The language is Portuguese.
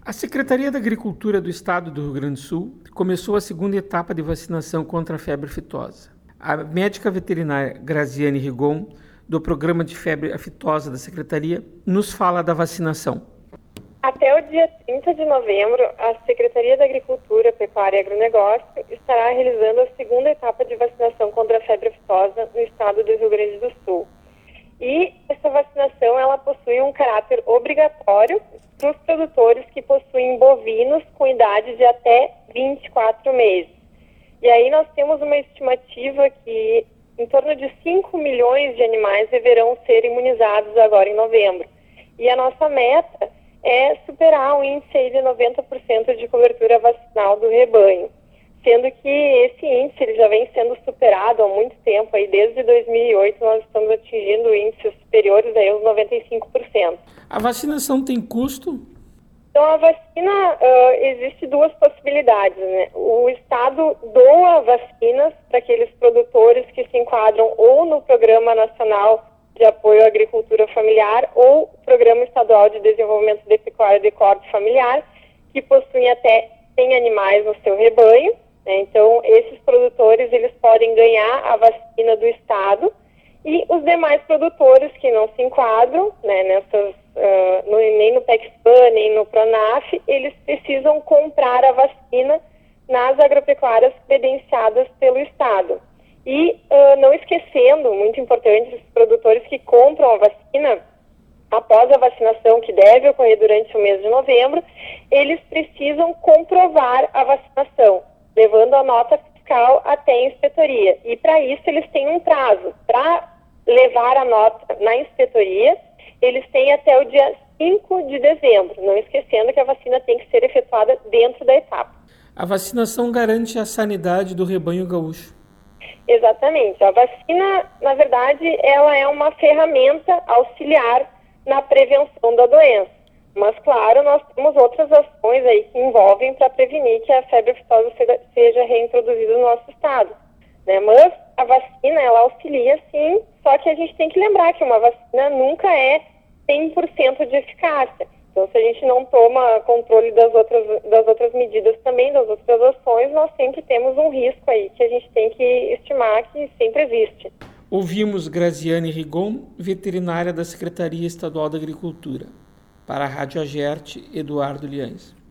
A Secretaria da Agricultura do Estado do Rio Grande do Sul começou a segunda etapa de vacinação contra a febre aftosa. A médica veterinária Graziane Rigon, do Programa de Febre Aftosa da Secretaria, nos fala da vacinação. Até o dia 30 de novembro, a Secretaria da Agricultura, Pecuária e Agronegócio estará realizando a segunda etapa de vacinação contra a febre aftosa no estado do Rio Grande do Sul. E essa vacinação ela possui um caráter obrigatório para os produtores que possuem bovinos com idade de até 24 meses. E aí nós temos uma estimativa que em torno de 5 milhões de animais deverão ser imunizados agora em novembro. E a nossa meta é superar o índice aí de 90% de cobertura vacinal do rebanho, sendo que esse índice ele já vem sendo superado há muito tempo, aí desde 2008 nós estamos atingindo índices superiores aí aos 95%. A vacinação tem custo? Então a vacina, existe duas possibilidades, né? O Estado doa vacinas para aqueles produtores que se enquadram ou no Programa Nacional de Apoio à Agricultura Familiar ou Programa Estadual de Desenvolvimento de Pecuária de Corte Familiar, que possuem até 100 animais no seu rebanho, né? Então, esses produtores eles podem ganhar a vacina do Estado e os demais produtores que não se enquadram, né, nem no PECSPAN, nem no PRONAF, eles precisam comprar a vacina nas agropecuárias credenciadas pelo Estado. E não esquecendo, muito importante, os produtores que compram a vacina após a vacinação, que deve ocorrer durante o mês de novembro, eles precisam comprovar a vacinação, levando a nota fiscal até a inspetoria. E para isso eles têm um prazo. Para levar a nota na inspetoria, eles têm até o dia 5 de dezembro, não esquecendo que a vacina tem que ser efetuada dentro da etapa. A vacinação garante a sanidade do rebanho gaúcho. Exatamente. A vacina, na verdade, ela é uma ferramenta auxiliar na prevenção da doença. Mas, claro, nós temos outras ações aí que envolvem para prevenir que a febre aftosa seja reintroduzida no nosso estado, né? Mas a vacina, ela auxilia, sim, só que a gente tem que lembrar que uma vacina nunca é 100% de eficácia. Então, se a gente não toma controle das outras medidas também, das outras ações, nós sempre temos um risco aí que a gente tem que estimar que sempre existe. Ouvimos Graziane Rigon, veterinária da Secretaria Estadual da Agricultura. Para a Rádio Agerte, Eduardo Liães.